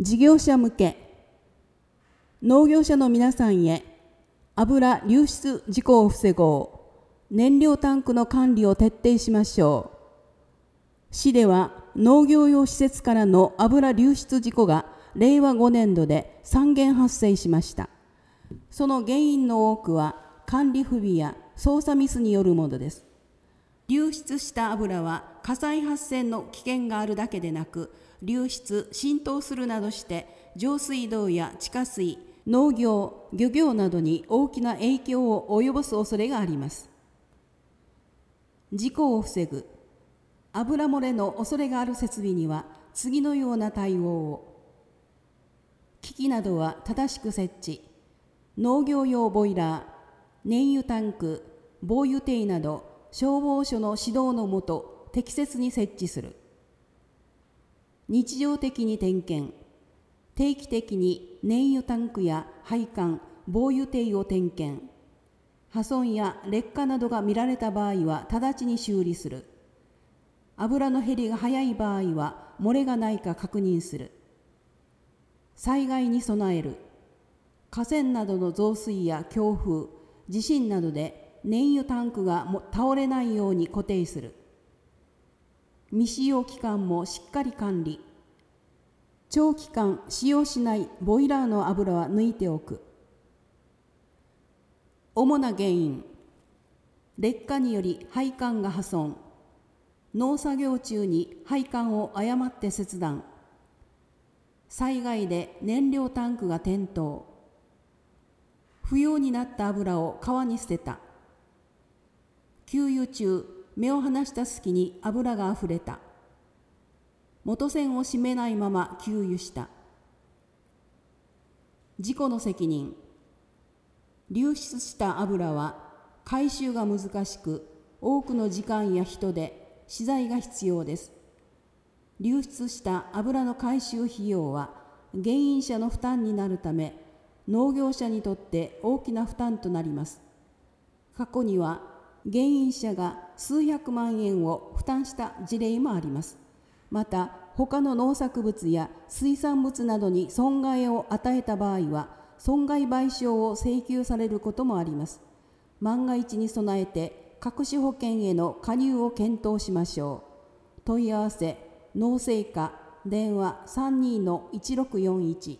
事業者向け、農業者の皆さんへ、油流出事故を防ごう、燃料タンクの管理を徹底しましょう。市では農業用施設からの油流出事故が令和5年度で3件発生しました。その原因の多くは管理不備や操作ミスによるものです。流出した油は火災発生の危険があるだけでなく、流出・浸透するなどして上水道や地下水、農業・漁業などに大きな影響を及ぼす恐れがあります。事故を防ぐ。油漏れの恐れがある設備には次のような対応を。機器などは正しく設置。農業用ボイラー、燃油タンク、防油堤など消防署の指導のもと適切に設置する。日常的に点検。定期的に燃油タンクや配管、防油堤を点検。破損や劣化などが見られた場合は直ちに修理する。油の減りが早い場合は漏れがないか確認する。災害に備える。河川などの増水や強風、地震などで燃油タンクが倒れないように固定する。未使用期間もしっかり管理。長期間使用しないボイラーの油は抜いておく。主な原因。劣化により配管が破損。農作業中に配管を誤って切断。災害で燃料タンクが転倒。不要になった油を川に捨てた。給油中、目を離した隙に油があふれた。元栓を閉めないまま給油した。事故の責任。流出した油は回収が難しく、多くの時間や人手、資材が必要です。流出した油の回収費用は原因者の負担になるため、農業者にとって大きな負担となります。過去には原因者が数百万円を負担した事例もあります。また、他の農作物や水産物などに損害を与えた場合は、損害賠償を請求されることもあります。万が一に備えて、各種保険への加入を検討しましょう。問い合わせ、農政課、電話 32-1641。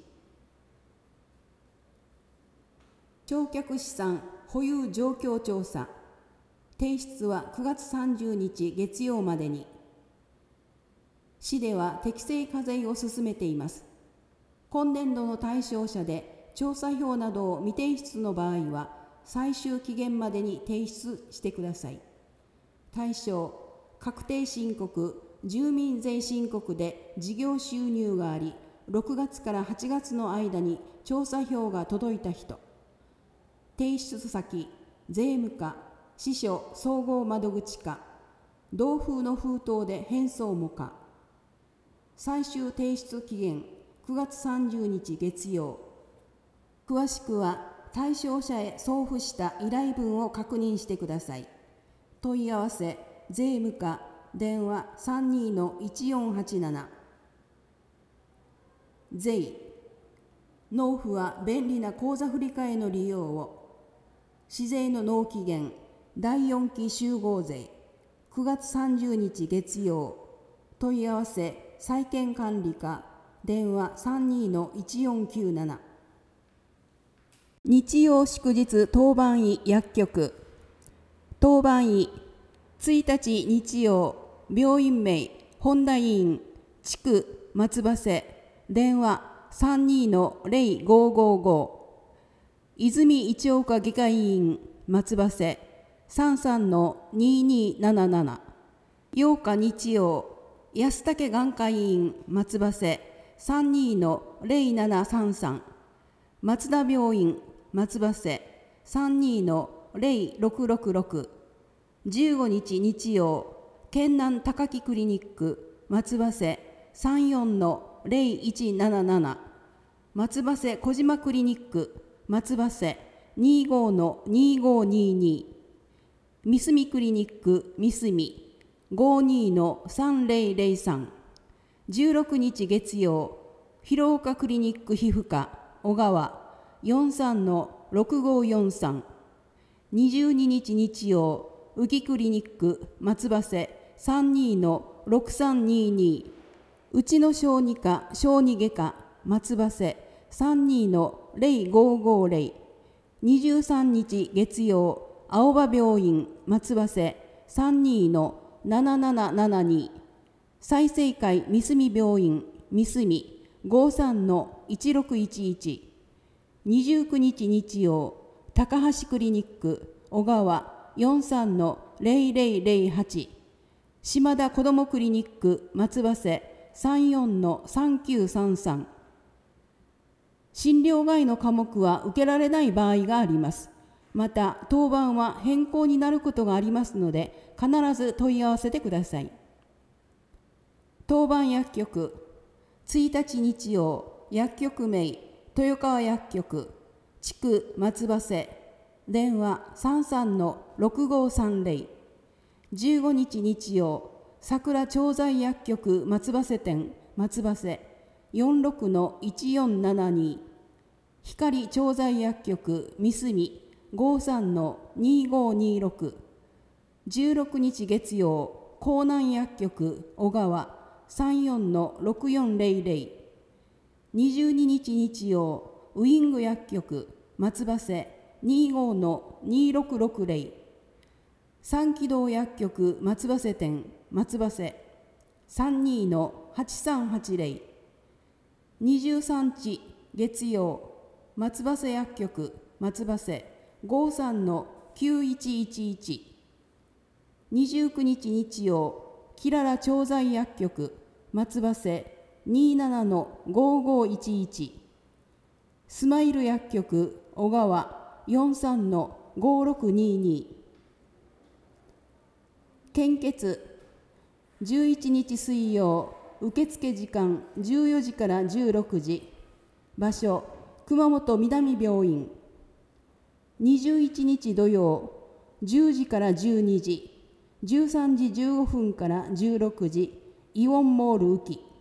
償却資産保有状況調査。提出は9月30日月曜までに。市では適正課税を進めています。今年度の対象者で調査票などを未提出の場合は、最終期限までに提出してください。対象、確定申告、住民税申告で事業収入があり、6月から8月の間に調査票が届いた人。提出先、税務課、支所総合窓口課、同封の封筒で返送も可。最終提出期限、9月30日月曜。詳しくは対象者へ送付した依頼文を確認してください。問い合わせ、税務課、電話 32-1487。税。納付は便利な口座振替の利用を。市税の納期限、第4期集合税、9月30日月曜。問い合わせ、債権管理課、電話 32-1497。日曜祝日当番医薬局。当番医、1日日曜、病院名、本田医院、地区松葉瀬、電話 32-0555。泉一岡外科医院、松葉瀬、33-2277。8日日曜、安武眼科医院、松葉瀬、32-0733。松田病院、松葉瀬、32-0666。15日日曜、県南高木クリニック、松葉瀬、34-0177。松葉瀬小島クリニック、松葉瀬、25-2522。三隅クリニック、三隅、52-3003。16日月曜、 広岡クリニック皮膚科小川 43-6543。22日日曜、宇城クリニック松葉瀬 32-6322。うちの小児科小児外科松葉瀬 32-0550。23日月曜、青葉病院松葉瀬 32-7772。済生会三隅病院三隅 53-1611。29日日曜、高橋クリニック小川 43-0008。島田子どもクリニック松葉瀬 34-3933。診療外の科目は受けられない場合があります。また、当番は変更になることがありますので、必ず問い合わせてください。当番薬局、1日日曜、薬局名、豊川薬局、地区松葉瀬、電話 33-6530。15日日曜、桜調剤薬局松葉瀬店、松葉瀬 46-1472。光調剤薬局三隅 53-2526。16日月曜、江南薬局小川 34-6400。22日日曜、ウイング薬局松葉瀬 25-2660。三気道薬局松葉瀬店松葉瀬 32-8380。23日月曜、松葉瀬薬局松葉瀬 53-9111。29日日曜、キララ調剤薬局松葉瀬 27-5511。スマイル薬局小川 43-5622。献血、11日水曜、受付時間14時から16時。場所、熊本南病院。21日土曜、10時から12時。13時15分から16時、イオンモール宇城。